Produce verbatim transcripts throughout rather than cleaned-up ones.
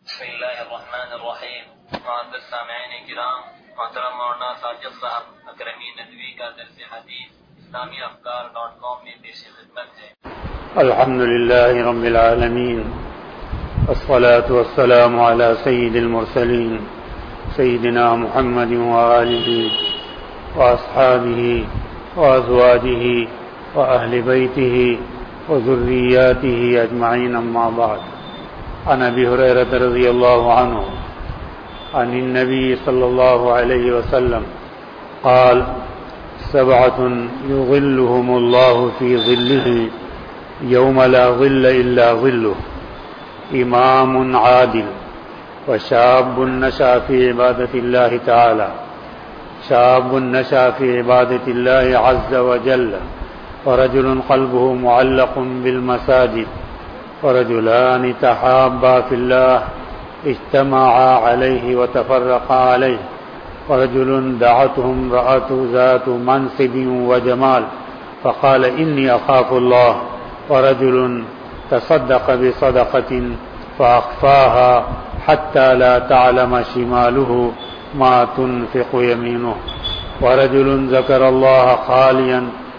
بسم اللہ الرحمن الرحیم. معزز سامعین کرام، محترم مولانا ساجد صاحب اکرمی ندوی کا درس حدیث اسلامی افکار ڈاٹ کام میں پیش خدمت ہے. الحمد للہ رب العالمین، والصلاة والسلام علی سید المرسلین سیدنا محمد وآلہ واصحابہ وازواجہ واہل بیتہ وذریاتہ اجمعین، اما بعد. عن ابی ہریرہ رضی اللہ عنہ عن النبی صلی اللہ علیہ وسلم قال: سبعة يظلهم الله في ظله يوم لا ظل إلا ظله، إمام عادل، وشاب نشأ في عبادة الله تعالى، شاب نشأ في عبادة الله عز وجل، ورجل قلبه معلق بالمساجد، ورجلان تحابا في الله اجتمعا عليه وتفرقا عليه، ورجل دعته امرأة ذات منصب وجمال فقال إني أخاف الله، ورجل تصدق بصدقة فأخفاها حتى لا تعلم شماله ما تنفق يمينه، ورجل ذكر الله خاليا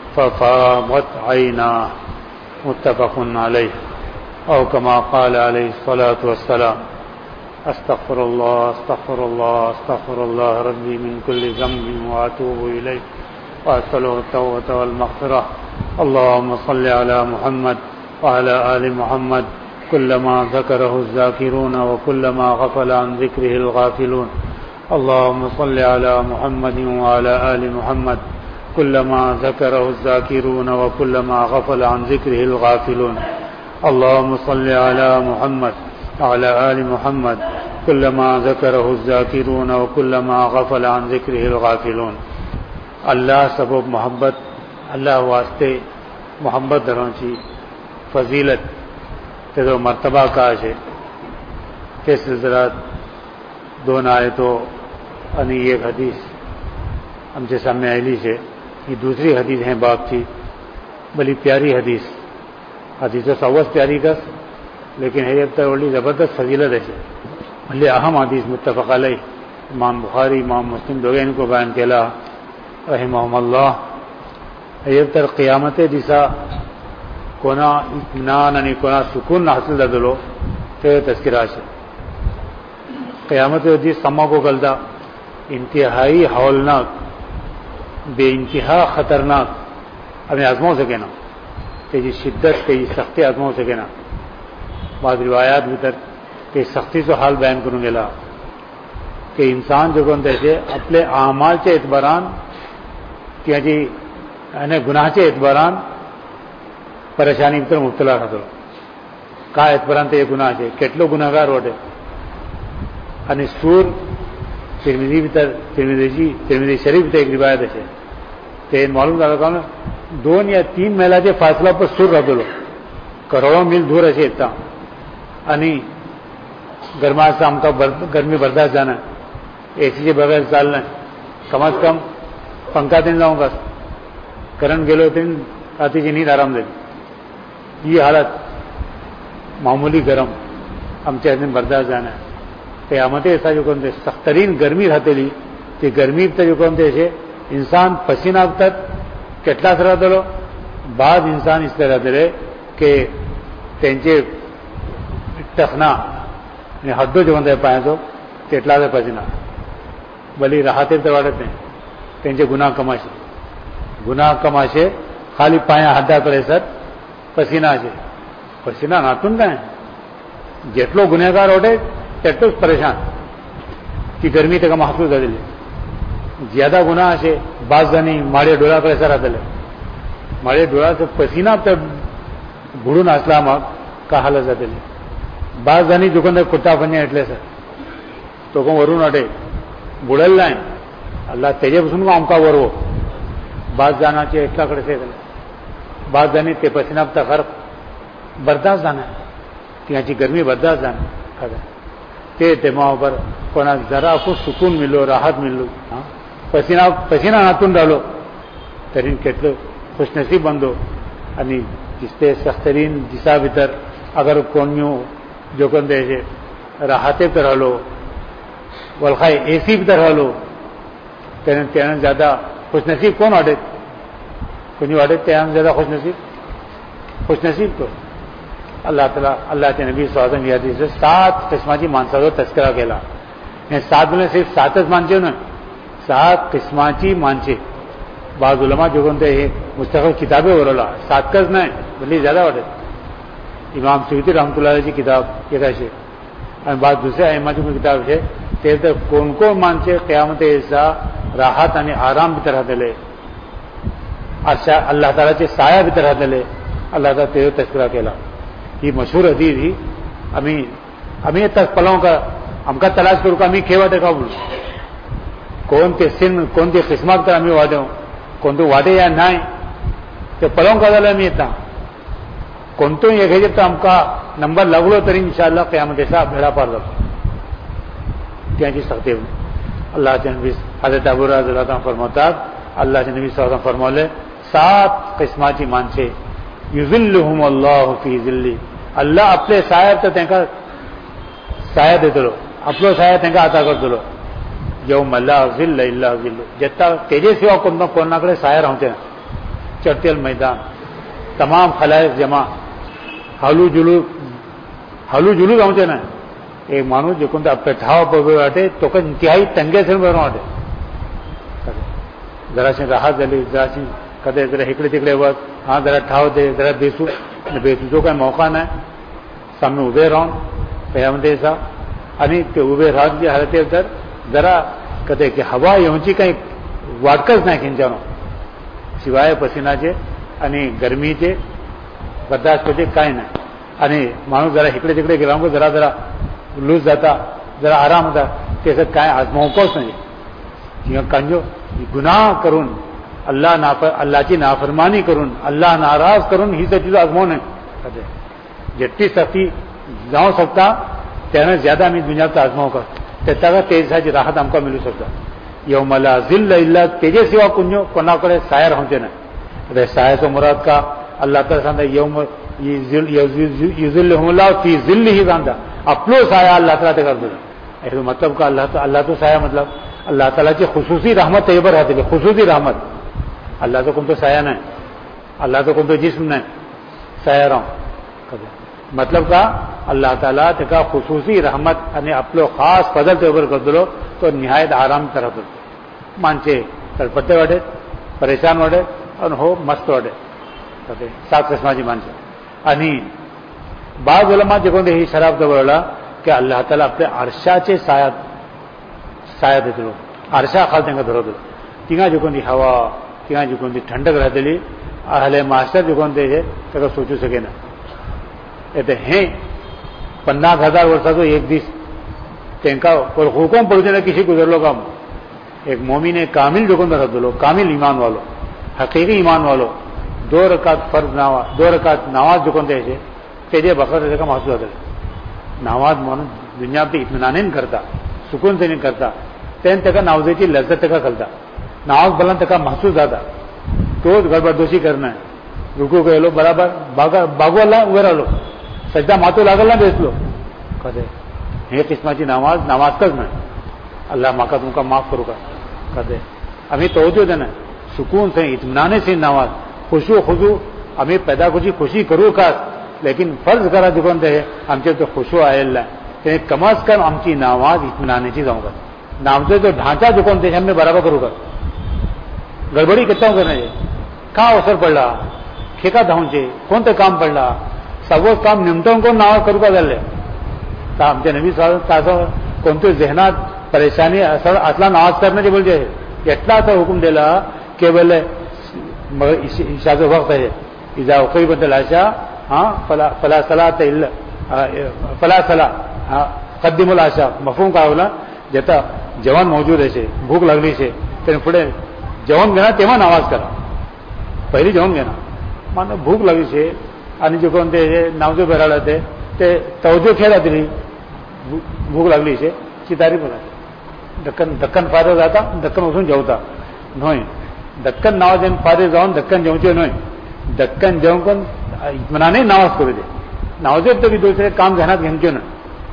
ففاضت عيناه. متفق عليه، او كما قال عليه الصلاة والسلام: استغفر الله استغفر الله استغفر الله ربي من كل ذنب واتوب اليه واسأله التوبة والمغفرة. اللهم صل على محمد وعلى آل محمد كلما ذكره الذاكرون وكلما غفل عن ذكره الغافلون. اللهم صل على محمد وعلى آل محمد كلما ذكره الذاكرون وكلما غفل عن ذكره الغافلون. اللهم صل على محمد وعلى آل محمد كلما ذكره الذاكرون وكلما غفل عن ذكره الغافلون. اللہ سبب محبت، اللہ واسطے محبت درونچی فضیلت تیرو مرتبہ کاش ہے. تیس حضرات دون آئے تو انی ایک حدیث ہم سے سامنے آئلی سے، یہ دوسری حدیث ہیں باب تھی، بلی پیاری حدیث حدیث سوس پیاری کس، لیکن ہے اب تک بڑی زبردست فضیلت ہے. بھلے اہم حدیث متفق علیہ، امام بخاری امام مسلم دو ان کو بیان کیا رحمہم اللہ. ہے اب تک قیامت جیسا کونا اطمینان یعنی کونا سکون حاصل دلو تو تذکرہ ہے. قیامت حدیث سما کو گلدا انتہائی ہولناک، بے انتہا خطرناک، اپنے آزموں سے کہنا تیجی شدت تیجی سختی آزموں سے کہنا. بعض روایات بھی تک کہ سختی سے حال بیان کروں گے لا کہ انسان جو کون تیسے اپنے اعمال کے اعتباران کہ جی یعنی گناہ کے اعتباران پریشانی کی طرح مبتلا رہا تو کا اعتباران تے یہ گناہ ہے کتلو گناہ گار وٹے. یعنی سور ترمذی بھی تر ترمذی جی ترمذی شریف تے ایک روایت ہے کہ معلوم لگا نا دون یا تین میلا کے فاصلہ پر سر رہ دو کروڑوں میل دور ہے اتنا. یعنی گرما سے ہم کا گرمی برداشت جانا ہے، اے سی کے بغیر چالنا ہے، کم از کم پنکھا دن جاؤں گا، کرنٹ گیلو دن آتی جی نیند آرام دے. یہ حالت معمولی گرم ہم چاہتے ہیں برداشت جانا ہے. قیامت ایسا جو کون سخت ترین گرمی رہتے لی کہ گرمی جو کون سے انسان پسینہ اب تک کتلا سے رہتے لو. بعض انسان اس طرح رہتے رہے کہ تینچے ٹخنا حدوں جو بندے پائیں تو کتلا سے پسینہ بلی راحت تواڑتے ہیں تینچے گناہ کماشے گناہ کماشے خالی پائیں حدہ کرے سر پسینہ سے پسینہ ناتون کا ہے. جتلو گنہ گار ہوٹے تیٹو پریشان کی گرمی تک محسوس کر دے. زیادہ گناہ سے باز جانی ماڑے ڈولا پر ایسا رہتا ہے، ماڑے ڈولا سے پسینہ تک بھڑو ناسلا ماں کا حالت رہتے ہیں. باز جانی جو کندر کتا بنیا اٹلے سر تو کہوں ورون اٹے بڑھل لائن اللہ تیجے بسن کو ہم کا ورو باز جانا چاہیے اتلا کڑے سے باز جانی تے پسینہ تک غرق برداشت جانا ہے کہ یہاں چی گرمی برداشت جانا ہے تے دماغ پر کونا ذرا کو سکون ملو راحت ملو. پسینہ پسینہ ناتون ڈالو ترین کتلو خوش نصیب بندو. جس سے سخترین جسا بھیتر اگر کونیوں جو کندے سے راحتے پہ رہلو ولخائے اے سی پہ رہلو تیرے تیرے زیادہ خوش نصیب کون آڈے کچھ آڈے تیرے زیادہ خوش نصیب خوش نصیب تو اللہ تعالیٰ اللہ کے نبی صلی اللہ علیہ وسلم یہ حدیث ہے سات قسماتی مانسا تذکرہ کہلا سات میں صرف سات مانچے نا سات قسماتی مانچے بعض علماء جو کہتے ہیں مستقل کتابیں ہو رہا سات کس نہ بلکہ زیادہ آڈے امام سیوطی رحمۃ اللہ علیہ کی کتاب یہ کیسے بعض دوسرے ائمہ کی کتاب ہے تیرے تک کون کون مانچے قیامت ایسا راحت یعنی آرام بھی طرح دلے اچھا اللہ تعالیٰ سے سایہ بھی طرح دلے اللہ تعالیٰ تیرے تذکرہ کہلا یہ مشہور حدیث ہی ہمیں ہمیں تک پلوں کا ہم کا تلاش کرو ہمیں کھیوا دیکھا بول کون کے سن کون کے قسمت کر ہمیں واڈے ہوں کون تو واڈے یا نہ تو پلوں کا دل ہمیں اتنا کون تو یہ کہ ہم کا نمبر لگڑو تری ان شاء اللہ قیامت ایسا بھیڑا پار رکھو کیا چیز سکتے ہو اللہ کے نبی حضرت ابو رضی اللہ عنہ فرماتا اللہ کے نبی صلی اللہ علیہ وسلم فرمولے سات قسماتی مانچے یذلہم اللہ فی ذلی اللہ اپنے سایہ تو تینکا سایہ دے دلو اپنے سایہ تینکا عطا کر دلو یوم لا ذل الا ذل جتا تیجے سوا کون کون نہ کرے سایہ رہتے ہیں چڑھتے المیدان تمام خلائق جمع ہلو جلو ہلو جلو رہتے نا ایک مانو جو کون اپنے ٹھاؤ پر بیٹھے تو کہ انتہائی تنگے سے بیٹھو آٹے ذرا سے راحت دلی ذرا سے کدے ذرا ہکڑے تکڑے وقت ہاں ذرا ٹھاؤ دے ذرا بیسو بیسو کا موقع نہ سامنے ابے رہو قیامت ایسا انی کہ ابے رات کی حالت ادھر ذرا کدے کہ ہوا یونچی کہیں واٹکس نہ کھینچانو سوائے پسینہ چے انی گرمی چے برداشت کو چے کائیں نہ انی مانو ذرا ہکڑے تکڑے گراؤں کو ذرا ذرا لوز جاتا ذرا آرام ہوتا کیسے کائیں آزماؤں کو اس نے کنجو گناہ کرون اللہ نافر اللہ کی نافرمانی کرون اللہ ناراض کرون ہی سے چیز آزمون ہے جتنی سختی جاؤں سکتا تیرا زیادہ میں دنیا کا آزماؤں کا تیتا تیز ہے راحت ہم کو ملو سکتا یوم لا ذل الا تیجے سوا کنجو کنا کرے سایہ رہتے نا ارے سایہ تو مراد کا اللہ تعالیٰ یوم یذلہم اللہ فی ذل ہی باندھا اپلو سایہ اللہ تعالیٰ کر دے ایسے مطلب کا اللہ اللہ تو سایہ مطلب اللہ تعالیٰ کی خصوصی رحمت تیبر رہتے ہیں خصوصی رحمت اللہ تو کن تو سایہ نہیں اللہ تو کن تو جسم نہیں سایہ رہوں مطلب کا اللہ تعالیٰ کا خصوصی رحمت یعنی اپلو خاص فضل تیبر کر دلو تو نہایت آرام طرح دو مانچے تڑپتے وڈے پریشان وڈے اور ہو مست وڈے سات قسمہ جی مانچے انی بعض علماء جو کہتے ہیں شراب تو بولا کہ اللہ تعالیٰ اپنے عرشہ چے سایہ سایہ دے دلو عرشہ خال دیں گا دھرو دلو تینگا جو کہتے ہوا تینگا جو کہتے ٹھنڈک رہتے لی اہل معاشر جو کہتے ہیں تو سوچو سکے نا کہتے ہیں پندرہ ہزار ورسہ تو ایک دیس تینکا اور حکم پڑھتے نا کسی گزر لو کام ایک مومن کامل جو کہتے رہ دلو کامل ایمان والو حقیقی ایمان والو دو رکعت فرض نماز دو رکعت نماز جو کہتے ہیں تیجے بخر کا محسوس ہوتا ہے نماز مانو دنیا پہ اطمینان نہیں کرتا سکون سے نہیں کرتا تین تک ناوزے کی لذت تک کھلتا نماز بلند تک محسوس آتا تو گڑبڑدوشی کرنا ہے رکو کہ لو برابر باغو اللہ وغیرہ لو سجدہ ماتو لاگل نہ بیچ لو کہتے یہ قسمہ کی نماز نماز تک میں اللہ ماں کا تم کا معاف کرو گا کہتے ہمیں توجہ دینا سکون سے اطمینان سے نماز خوشو خضو ہمیں پیدا کچھ خوشی کرو کا لیکن فرض کرا دکان دے ہم سے تو خوشو آئے اللہ کم از کم ہم کی نماز اطمینان چیز آؤں گا نام سے تو ڈھانچہ دکان دے ہم نے برابر کروں گا گڑبڑی کتنا کرنا ہے کہاں اوسر پڑ رہا کھیکا دھونچے کون تے کام پڑ رہا سب وہ کام نمٹوں کو نماز کروں گا دل ہم سے نبی صاحب کون تو ذہنات پریشانی اصل اصلا نماز کرنے جو بول جائے اتنا تو حکم دے لا کہ بولے عشاء جو وقت ہے اذا اقیمت العشاء ہاں فلا فلا صلاۃ الا فلا صلاۃ ہاں قدم العشاء مفہوم کا بولا جتا جوان موجود ہے سے بھوک لگلی سے تین پڑے جوان گنا تیما نماز کرا پہلی جوان گنا مانو بھوک لگی سے ani جو کون تے نماز پڑھا لیتے تے توجہ کھیلا دلی بھوک لگلی سے چتاری پڑھا دکن دکن فارغ آتا دکن اسوں جاوتا نوئے دکن نماز فارغ جاؤں دکن جاؤں چے نوئے دکن جاؤں کن اطمینان نماز کرے دے نماز تو بھی دوسرے کام ذہنات گھن کیوں نا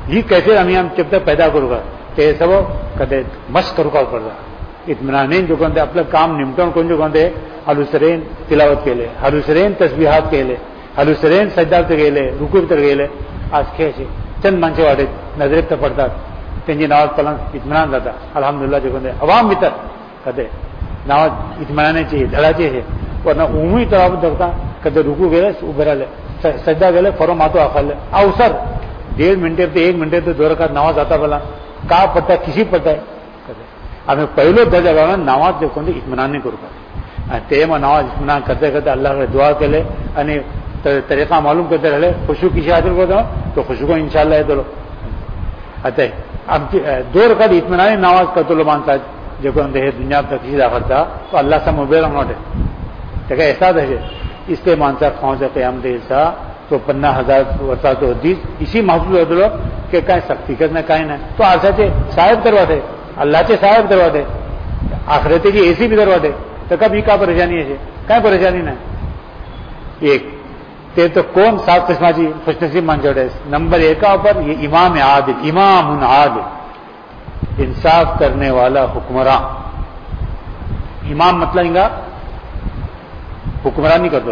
ही कैसे आम्ही आमच्या पैदा करू का ते सर्व कधी मस्त करू का पडला इत्मिनाने जो कोणते आपलं काम निमटवून कोण जो कोणते हलुसरेन तिलावत केले हलुसरेन तस्बिहात केले हलुसरेन सज्जात गेले रुकूब तर गेले आज खेळचे चंद माणसे वाटेत नजरेत तर पडतात त्यांची नावात पलंग इत्मिनान जाता अल्हम्दुलिल्लाह जो कोणते अवाम भीतर कधी नावात इत्मिनानेची धडाचे हे वरना उमी तराव धरता कधी रुकू गेले उभे राहिले सज्जा गेले फरो मातो आखाले अवसर डेढ़ मिनटे ते एक मिनटे ते दोर का नावा जाता बोला का पडता किसी पडताय आम्ही पहिलो दर्जा गावना नावात जे कोणते इत्मिनान करू का ते मग नावात इत्मिनान करते करते अल्लाह दुआ केले आणि तरीका मालूम करते राहिले खुशू किसी हासिल करतो तो खुशू को इंशाल्लाह येतो आता आमची दोर का इत्मिनान नावाज करतो माणसात जे कोणते हे दुनिया किसी दाखवता तो अल्लाह सा मोबाईल वाटे त्याका एहसास आहे इसलिए माणसा खावचा कयाम हिस्सा तो पन्नास हजार वर्षाचा हदीस इसी महसूस होतो की काय सक्तीकत नाही काय नाही तो आरसाचे साहेब दरवाजे अल्लाहचे साहेब दरवाजे आखिरतेची एसी भी दरवाजे तर कभी का परेशानी आहे काय परेशानी नाही एक ते तो कौन सात किस्माची खुशनसीब माणसाकडे नंबर एका पर ये इमाम आदिल इमाम आदिल इंसाफ करने वाला हुक्मरान इमाम मतलब इंगा हुक्मरानी करतो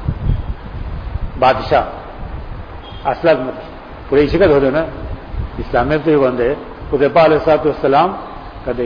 बादशाह असलाच मतलब पुढे शिकत होतो ना इस्लामेत तो बंद आहे उदयपा अलैहिस्सलाम कधी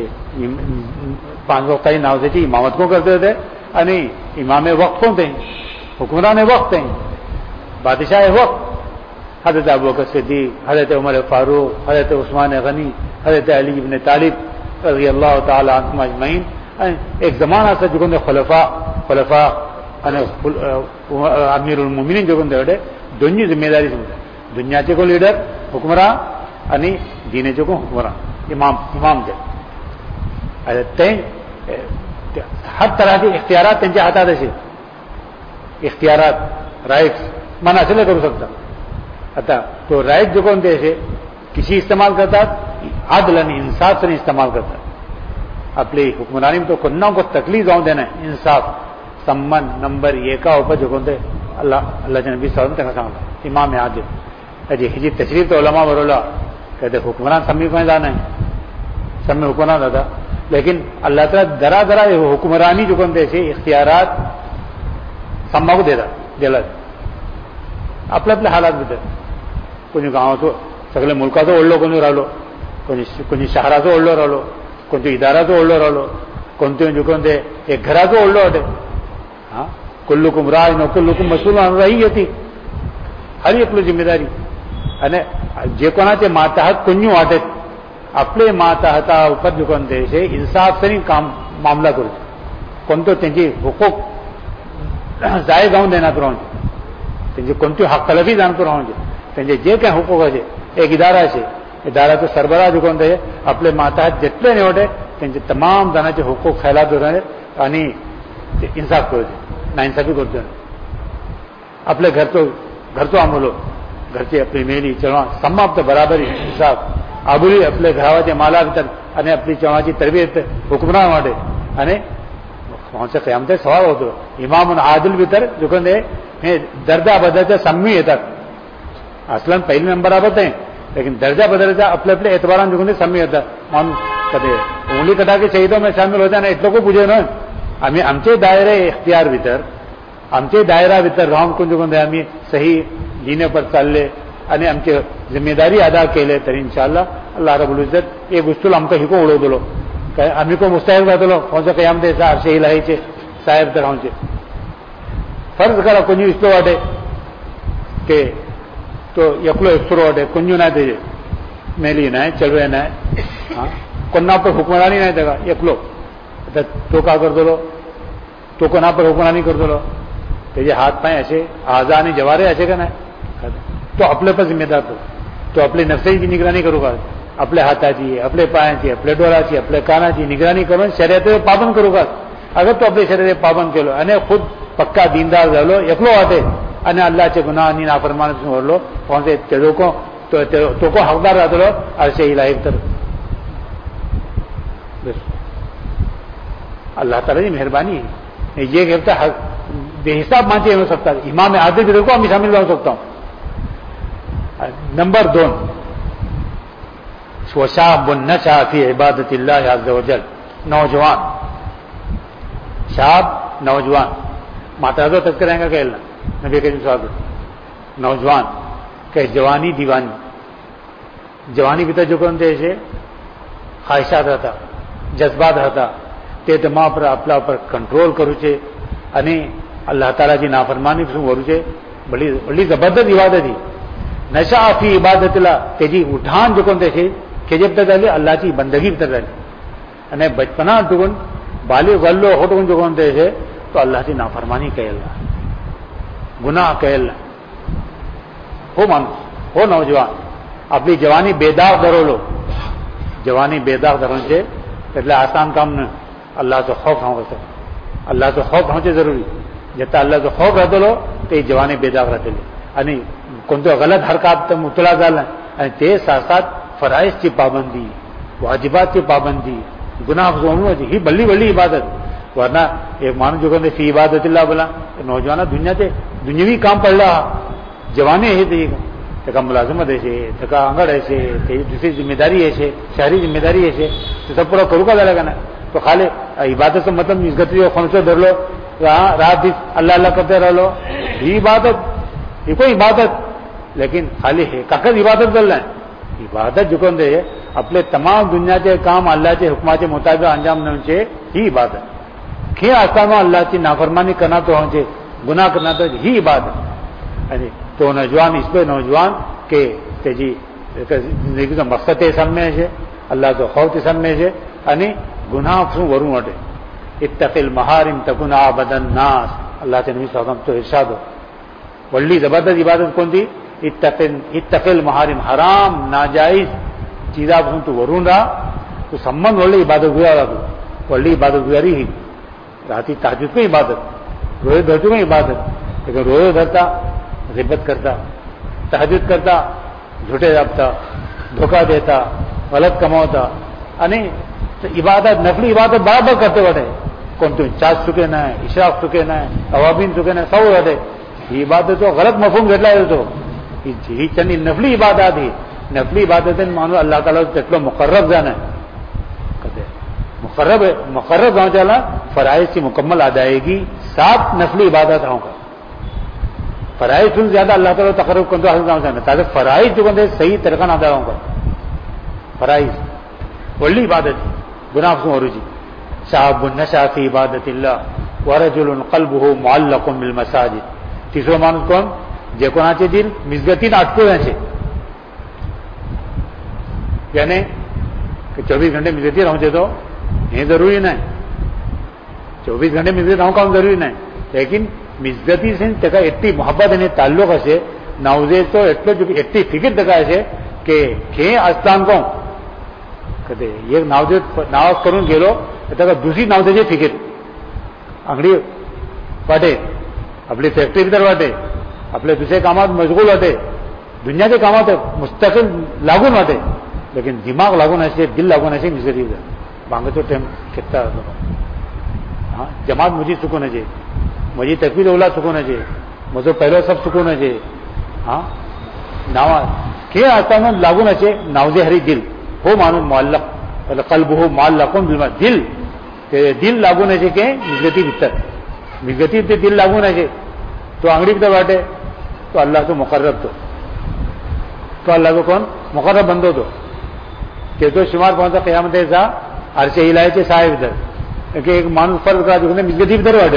पाच वक्ताची नाव त्याची इमामत को करते होते आणि इमाम वक्त कोणते हुक्मरान वक्त आहे बादशाह वक्त हजरत अबू बकर सिद्दीक हजरत उमर फारूक हजरत उस्मान गनी हजरत अली इब्न तालिब रज़ी अल्लाह ताला अन्हुम अजमईन एक जमाना असा जो कोणते खलफा खलफा आणि अमीरुल मुमिनीन जो कोणते होते दोन्ही जिम्मेदारी समजा दुनियाचे को लीडर हुक्मरान आणि दीनेचे को हुक्मरान इमाम इमाम जे ते हर तरहचे इख्तियारात त्यांच्या हातात असे इख्तियारात राईट्स मन असले करू शकतात आता तो राईट जो कोणते असे किसी इस्तेमाल करतात आदल आणि इंसाफ से इस्तेमाल करतात आपली हुक्मरानी में तो कोन्ना को तकलीफ जाऊन देना इंसाफ सम्मान नंबर एका ऊपर जो कोणते अल्लाह अल्लाह नबी सल्लल्लाहु अलैहि वसल्लम सांगला इमाम आदिल अजी हिजी तशरीफ तो उलमा बरोला कहते हुक्मरान समी में जाना है सब में हुक्मरान जाता लेकिन अल्लाह ताला दरा दरा हुक्मरानी जो कोणते असे इख्तियारात सम्मा को देतात दिलात आपल्या आपल्या हालात भितर कोणी गावाचो सगळे मुलकाचो ओढलो कोणी राहिलो कोणी कोणी शहराचो ओढलो राहिलो कोणत्या इदाराचो ओढलो राहिलो कोणते जो कोणते एक घराचो ओढलो वाटे हा कुल्लुकुम राय न कुल्लुकुम मसूल राही येते हर एकलो जिम्मेदारी અને જે કોનાचे માતાહત કોન્યું વાટે आपले माताहता ઉપર जो कोणते છે इंसाफ से काम मामला करू कोणतो त्यांची हुकूक जाय जाऊन देण्यात राहून त्यांचे कोणती हक्कलबी जाणतो राहून त्यांचे जे काही हुकूक आहे एक इदारा आहे इदाराचं सरबराह जो कोणते आपले माताहत जेटले निवडे त्यांचे तमाम जणांचे हुकूक फैलात राहणे आणि इंसाफ करू नाइंसाफी करतो आपले घरचो घरचो आमलो घरची आपली मेली चळवा समाप्त बराबरी इंसाफ आबुली आपल्या घरावाच्या माला भितर आणि आपली चळवाची तरबियत हुक्मरान वाटे आणि कोणचा कयामचा सवाल होतो इमाम आदिल भितर जो कोणते हे दर्जा बदलच्या सम्मी येतात असलन पहिली नंबरावर आहे लेकिन दर्जा बदलच्या आपल्या आपल्या एतबारान जो कोणते सम्मी येतात म्हणून कधी उंगली कटा के शहीदों में शामिल होता ना इतलो को पूजे ना आम्ही आमचे दायरे इख्तियार भितर आमचे दायरा भितर राहून कोण जो कोणते आम्ही सही जीने पर चालले आणि आमची जिम्मेदारी अदा केले तर इंशाअल्लाह अल्लाह रब्बुल इज्जत एक गोष्टीला आमका हिको उडवतलो काय आम्ही को मुस्ताहिल राहतलो कोणत्या कयामत असा अर्शे इलाहीचे साहेब तर राहूनचे फर्ज करा कोणी इस्तो वाटे के तो एकलो एकसुरो वाटे कोणी नाही त्याचे मेली नाही चलवे नाही हा कोणा पर हुक्मरानी नाही त्याला एकलो तर तो का करतलो तो कोणा पर हुक्मरानी करतलो त्याचे हात पाय असे आजा आणि जवारे असे का नाही तो आपल्या पर जिम्मेदार तो तो आपली नफ्साची निगराणी करू का आपल्या हाताची आपल्या पायाची आपल्या डोळ्याची आपल्या कानाची निगराणी करून शर्यतेवर पाबंद करू का अगर तो आपले शर्यत पाबंद केलो आणि खुद पक्का दीनदार झालो एकलो वाटे आणि अल्लाहचे गुन्हा आणि नाफरमानी वरलो कोणते ते लोक तो को हकदार राहतलो अर्शे इलाही तर अल्लाह ताला की मेहरबानी है ये गिरफ्ता बेहिसाब मांझे हो सकता है इमाम आदिल को हम शामिल हो सकता हूं नंबर दोन وشاب نشأ فی عبادت اللہ عز وجل، نوجوان، شاب نوجوان، ماتازو تک کریں گا کہ اللہ نبی کریم صلی اللہ علیہ وسلم نوجوان کہ جوانی دیوانی، جوانی بھی جو کرتے ایسے خواہشات رہتا، جذبات رہتا، تے دماغ پر اپنا پر کنٹرول کرو چھے અને اللہ تعالیٰ جی نافرمانی શું કરું છે બડી બડી જબરદસ્ત ઇબાદત હતી. નશા ફી ઇબાદતલા તેજી ઉઠાન જો કોણ છે કે જબ તક અલ્લાહ કી બંદગી તક રહે અને બચપના ટુકન બાલી વલ્લો હોટુન જો કોણ છે તો અલ્લાહ કી નાફરમાની કહેલા ગુનાહ કહેલા. હો માનો હો નौजवान આપણી જવાની બેદાગ દરોલો, જવાની બેદાગ દરો છે એટલે આસાન કામ ન, અલ્લાહ તો ખૌફ હોતો, અલ્લાહ તો ખૌફ હોતે જરૂરી. જતા અલ્લાહ તો ખૌફ રહેતો તે જવાની બેદાગ રહેલી અને કોणतो ગલત હરકત તમ ઉતલા જાય અને તે સાથ સાથ ફરાઈઝ की पाबंदी, वाजिबात की पाबंदी, गुनाह होनो ही बल्ली बल्ली इबादत. वरना एक मानू जो कहते फी इबादतिल्लाह बोला नौजवान दुनिया से दुनियावी काम पड़ला जवाने है तो का मुलाजमत ऐसे तो का आंगड़ ऐसे दूसरी जिम्मेदारी ऐसे शहरी जिम्मेदारी ऐसे तो सब पूरा करू का जाएगा ना. तो खाली इबादत से मतलब निस्गती हो खमसो धर लो रात दिन अल्लाह अल्लाह करते रह लो, ये इबादत ये कोई इबादत लेकिन खाली है काकत इबादत कर रहे हैं. इबादत जो कौन दे अपने तमाम दुनिया के काम अल्लाह के हुक्मा के मुताबिक अंजाम न होचे ही इबादत. खे आसानो अल्लाह की नाफरमानी करना तो होचे, गुनाह करना तो ही इबादत. तो नौजवान इस पे नौजवान के तेजी जिंदगी का मकसद सब में है, अल्लाह तो खौफ सब में है અને ગુનાહ શું વરું અટે. ઇત્તફિલ મહારિમ તકુન આબદન નાસ, અલ્લાહ તે નબી સલ્લલ્લાહુ અલૈહિ વસલ્લમ તો ઇરશાદ હો વલ્લી જબરદસ્ત ઇબાદત કોણ थी इत्तफिल इत्तफिल महारिम हराम नाजायज चीजा શું તું વરું રા તો સંબંધ વલ્લી ઇબાદત ગુજારા તું વલ્લી ઇબાદત ગુજારી ही राती तहज्जुद की इबादत, रोजे धरती में इबादत. लेकिन रोजे धरता गिबत करता, तहज्जुद करता, झूठे जापता, धोखा देता, गलत कमाता અને इबादत नफली इबादत बराबर करते वटे कौन तो चार्ज चुके ना है, इशराक चुके ना है, अवाबीन चुके ना सब वटे. ये इबादत तो गलत मफहूम કેટલા તો ही चनी नफली इबादत ही नफली इबादत मानो अल्लाह ताला જેટલો मुकर्रब जाना कहते मुकर्रब मुकर्रब गांव चला फराइज की मुकम्मल अदायगी सात नफली इबादत होगा. फराइज से ज्यादा अल्लाह ताला तकर्रुब करते हासिल गांव जाना ताकि फराइज जो बंदे सही तरीका ना अदा होगा. फराइज वल्ली इबादत गुनाह से औरुजी. शाबुन नशा फी इबादतिल्लाह व रजुलुन क़ल्बुहु मुअल्लक़ुन बिल मसाजिद. तीसरो माणूस कोण जे कोणाचे दिल मिजगतीन अटकून છે यानी कि चौबीस घंटे मिजगती रहते तो ये जरूरी नहीं, चौबीस घंटे मिजगती रहूं काम जरूरी नहीं, लेकिन मिजगती से तेका एटली मोहब्बत અને તાલ્લુક હશે નાવજે તો એટલો જ એટલી ફિકર દેખાય છે કે કે આસ્તાન કોણ कदे एक नावजे नाव करून गेलो तर दुसरी नावजेची फिकीर अंगडी वाटे आपली फॅक्टरी भितर वाटे आपले दुसरे कामात मशगूल वाटे दुनियाच्या कामात मुस्तकिल लागून वाटे लेकिन दिमाग लागून असे दिल लागून असे मिसरी भांगतो टाइम कितना हाँ जमात मुझी चुकून अजे मुझी तकबीर ओला चुकून अजे मुझो पहलो सब चुकून अजे हाँ नावा के आता लागून असे नावजे हरी दिल हो मानो मुअल्लक कल्बुहु मुअल्लकुन बिल दिल ते दिल लागून असे के मिजगती भीतर मिजगती ते दिल लागून असे तो अंगड़ी भीतर वाटे तो अल्लाह तो मुकर्रब तो तो अल्लाह को कौन मुकर्रब बंदो तो के तो शुमार पहुंचा क़यामत ऐसा अर्शे हिलायचे साहेब भीतर कि एक माणूस फर्ज करा जो मिजगती भीतर वाटे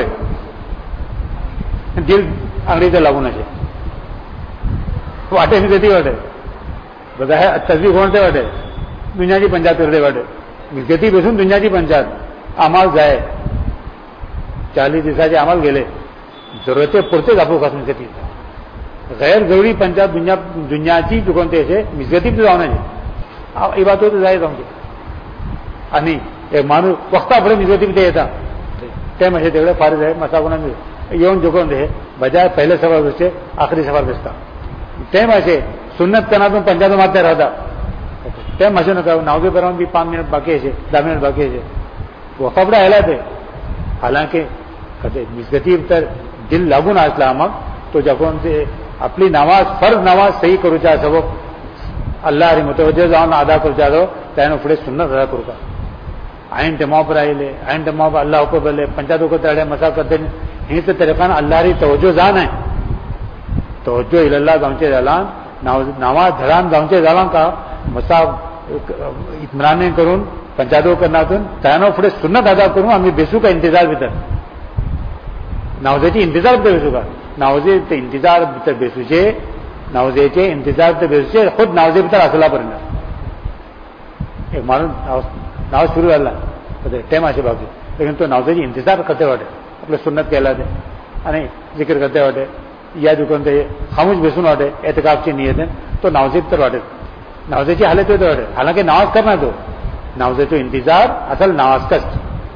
दिल अंगड़ी भीतर लागून असे वाटे मिजगती वाटे બધા તસબીહ કોણતે વાટે દુનિયાની પંચાયત કરते वाटे मिजगती बसून दुनियाची पंचायत आम्हाला जाय चालीस दिवसाचे आम्हाला गेले जरूरते पुरतेच आपू खास मिजगती गैर जरूरी पंचायत दुनिया दुनियाची दुकानते असे मिजगती जावनाचे ही बात होते जाय जाऊन आणि एक माणूस वक्तापुढे मिजगती मध्ये येतात ते म्हणजे तेवढे फारच आहे मसा कोणा येऊन जुकून दे बजाय पहिले सवाल बसते आखरी सवाल बसता ते असे सुन्नत कनातून पंचायत मारते राहता तेम अशें नका नावगे बरोवन बी पांच मिनट बाकी अशें धा मिनट बाकी अशें वखपडा आयला ते हालांकि मिजगती भितर दिल लागून आसला आमाक तो जाकून ते आपली नामाज फर्ज नामाज सही करूचे आसा वो اللہ ری متوجہ جان ادا کر جادو تینو فڑے سنت ادا کر کا آئین تمام پر آئی لے آئین تمام پر اللہ کو بلے پنچاتوں کو تڑے مسا کرتے ہیں تو طریقہ اللہ ری توجہ جان ہے توجہ اللہ گاؤنچے دلان نواز دھران گاؤنچے دلان کا مسا اطمینان کروں پنچاتوں کرنا تن تینو فڑے سنت ادا کروں ہمیں بیسو کا انتظار بھیتر ناوزے چی انتظار بھیتر بیسو کا ناوزے انتظار بھیتر بیسو چے ناوزے چے انتظار بھیتر بیسو چے خود ناوزے بھیتر اصلا پرنا ایک معلوم ناوز شروع اللہ ٹائم آشے باقی لیکن تو ناوزے جی انتظار کرتے واٹے اپنے سنت کہلاتے یعنی ذکر کرتے واٹے یا جو کہتے خاموش بیسون واٹے اعتکاف کی نیت ہے تو ناوزے بھیتر واٹے ناوزے چی حالت ہوتے واٹے حالانکہ نواز کرنا تو ناوزے تو انتظار اصل نواز کشت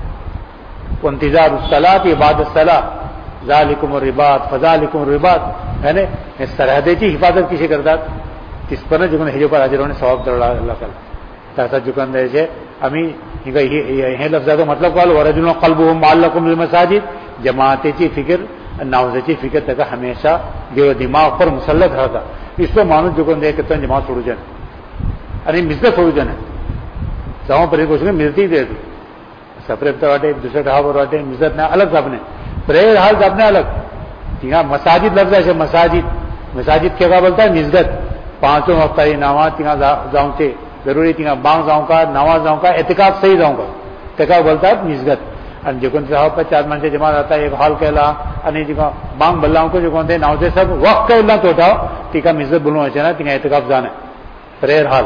انتظار الصلاۃ عبادت الصلاۃ ذالکم الرباط فذالکم الرباط ہے نا سرحدے کی حفاظت کسی کرتا کس پر جو ہجو پر حاضر ہونے ثواب در اللہ کل تاسا جو کہتے ہیں امی یہ لفظ تو مطلب کال ورجل قلبه معلق بالمساجد جماعت کی فکر ناوزے کی فکر تک ہمیشہ جو دماغ پر مسلط رہتا اس کو مانو جو کہتے ہیں کتنا جماعت چھوڑو جن ارے مزت چھوڑو جن ہے ساؤں پر کچھ نہیں ملتی دے تو سپریٹ واٹے دوسرے ڈھا پر واٹے مزت نے الگ سب نے پرہیز حال سب نے الگ تینگا مساجد لفظ ہے مساجد مساجد کیا بولتا ہے مزگت پانچوں وقت یہ نماز تینگا جاؤں سے ضروری تینگا بانگ جاؤں کا نماز جاؤں کا اعتکاف صحیح جاؤں کا اعتکاف بولتا ہے مزگت اور جو کون صاحب پر چار منچے جمع رہتا ہے ایک حال کہلا اور جو بانگ بلاؤں کو جو کہتے ہیں ناوزے سب وقت کا اللہ تو اٹھاؤ تیکا مزت بولوں اچھا نا تینگا اعتکاف جانا پرہیز حال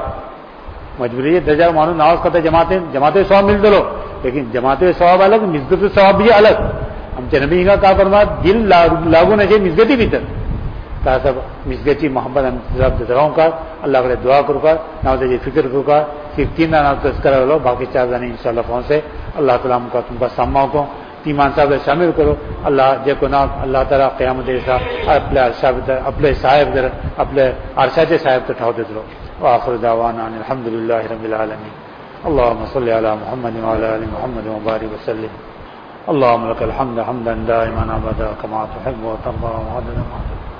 مجبوری ہے درجہ مانو نماز کرتے جماعتیں جماعتیں ثواب مل دلو لیکن جماعتیں ثواب الگ مزت ثواب بھی الگ ہم جنبی کا کہا فرما دل لاگو نہ چاہیے مزگتی بھیتر کہا سب مزگتی محبت دراؤں کا اللہ کرے دعا کرو کا ناوز جی فکر کرو کا صرف تین نام تذکرہ لو باقی چار جانے ان شاء اللہ پہنچے اللہ تعالیٰ کا تم کا ساماؤں کو تیمان صاحب شامل کرو اللہ جے کو نام اللہ تعالیٰ قیامت ایسا اپنے عرشہ اپنے صاحب در اپنے عرشہ کے صاحب تو ٹھاؤ دیتے رہو وآخر دعوانا الحمد للہ رب العالمین اللهم صل على محمد وعلى آل محمد وبارك وسلم اللهم لك الحمد حمدا دائما ابدا كما تحب وترضى وعدد ما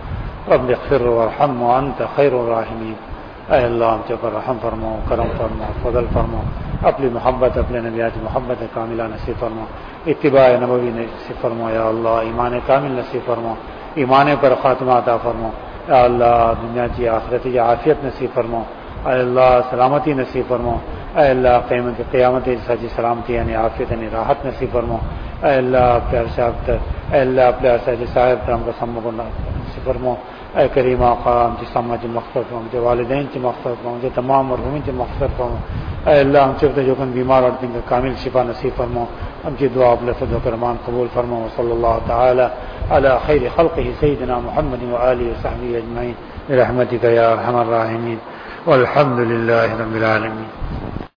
رب اغفر وارحم وانت خير الراحمين اے اللہ ہم پر رحم فرما کرم فرما فضل فرما اپنی محبت اپنے نبیات محبت کاملہ نصیب فرما اتباع نبوی نصیب فرما یا اللہ ایمان کامل نصیب فرما ایمان پر خاتمہ عطا فرما یا اللہ دنیا کی آخرت کی عافیت نصیب فرما اے اللہ سلامتی نصیب فرما اے اللہ قیامت قیامت سچی سلامتی یعنی عافیت یعنی راحت نصیب فرما اے اللہ اپنے ارشاد اے اللہ اپنے ارشاد صاحب کرام کا سم کو نصیب فرما اے کریم آقا ہم کی سما کی مغفرت فرما مجھے والدین کی مغفرت فرما مجھے تمام مرحومین کی مغفرت فرما اے اللہ ہم چلتے جو کن بیمار اور دن کا کامل شفا نصیب فرما ہم کی دعا اپنے فضل و کرمان قبول فرما صلی اللہ تعالی علی خیر خلقہ سیدنا محمد وآلہ وصحبہ اجمعین برحمتک یا ارحم الراحمین والحمد للہ رب العالمین.